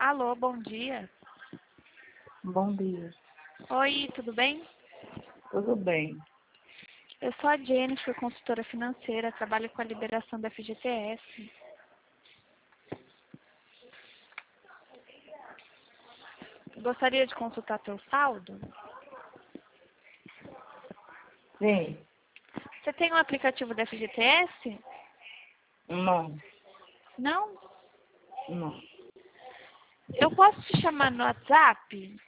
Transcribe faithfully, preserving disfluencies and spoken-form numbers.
Alô, bom dia. Bom dia. Oi, tudo bem? Tudo bem? Eu sou a Jennifer, consultora financeira, trabalho com a liberação da F G T S. Gostaria de consultar teu saldo? Sim. Você tem um aplicativo da F G T S? Não. Não? Não. Eu posso te chamar no WhatsApp?